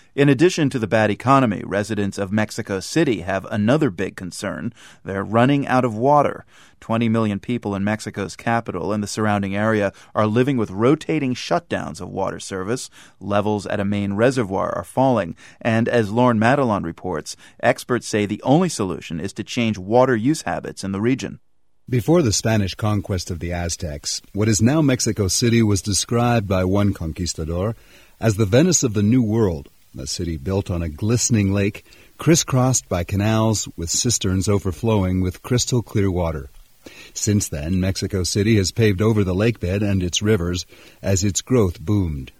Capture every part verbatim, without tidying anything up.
In addition to the bad economy, residents of Mexico City have another big concern. They're running out of water. twenty million people in Mexico's capital and the surrounding area are living with rotating shutdowns of water service. Levels at a main reservoir are falling. And as Lauren Madelon reports, experts say the only solution is to change water use habits in the region. Before the Spanish conquest of the Aztecs, what is now Mexico City was described by one conquistador as the Venice of the New World, a city built on a glistening lake, crisscrossed by canals with cisterns overflowing with crystal clear water. Since then, Mexico City has paved over the lakebed and its rivers as its growth boomed.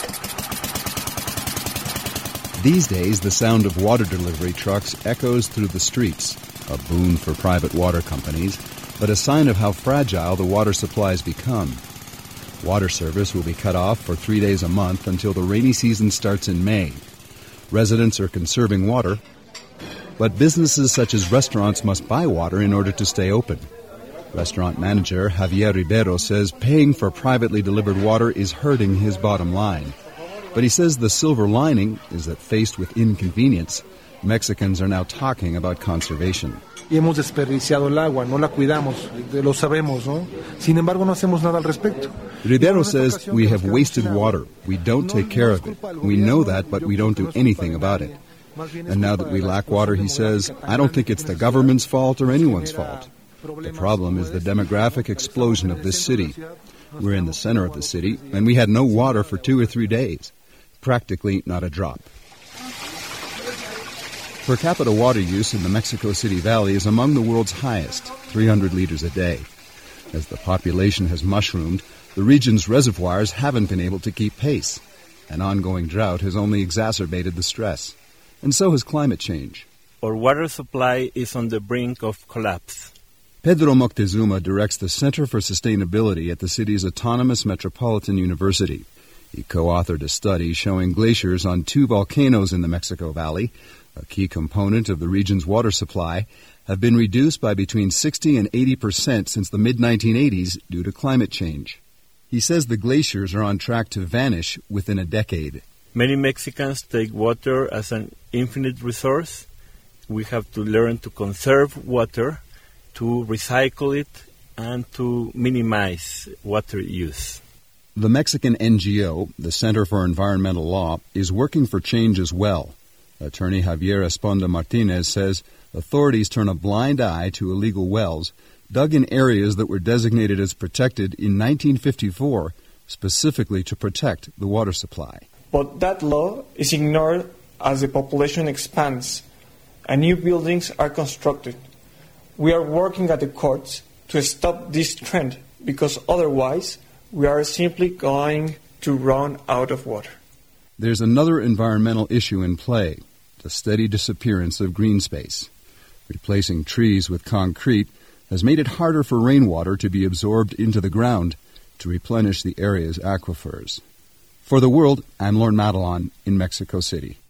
These days, the sound of water delivery trucks echoes through the streets, a boon for private water companies, but a sign of how fragile the water supplies become. Water service will be cut off for three days a month until the rainy season starts in May. Residents are conserving water, but businesses such as restaurants must buy water in order to stay open. Restaurant manager Javier Ribeiro says paying for privately delivered water is hurting his bottom line. But he says the silver lining is that faced with inconvenience, Mexicans are now talking about conservation. Y hemos desperdiciado el agua, no la cuidamos, lo sabemos, ¿no? Sin embargo, no hacemos nada al respecto. Ribeiro says we have wasted water. We don't take care of it. We know that, but we don't do anything about it. And now that we lack water, he says, I don't think it's the government's fault or anyone's fault. The problem is the demographic explosion of this city. We're in the center of the city, and we had no water for two or three days. Practically not a drop. Per capita water use in the Mexico City Valley is among the world's highest, three hundred liters a day. As the population has mushroomed, the region's reservoirs haven't been able to keep pace. An ongoing drought has only exacerbated the stress. And so has climate change. Our water supply is on the brink of collapse. Pedro Moctezuma directs the Center for Sustainability at the city's autonomous Metropolitan University. He co-authored a study showing glaciers on two volcanoes in the Mexico Valley, a key component of the region's water supply, have been reduced by between sixty and eighty percent since the mid nineteen eighties due to climate change. He says the glaciers are on track to vanish within a decade. Many Mexicans take water as an infinite resource. We have to learn to conserve water, to recycle it, and to minimize water use. The Mexican N G O, the Center for Environmental Law, is working for change as well. Attorney Javier Esponda Martinez says authorities turn a blind eye to illegal wells dug in areas that were designated as protected in nineteen fifty-four, specifically to protect the water supply. But that law is ignored as the population expands and new buildings are constructed. We are working at the courts to stop this trend because otherwise we are simply going to run out of water. There's another environmental issue in play, the steady disappearance of green space. Replacing trees with concrete has made it harder for rainwater to be absorbed into the ground to replenish the area's aquifers. For The World, I'm Lauren Madelon in Mexico City.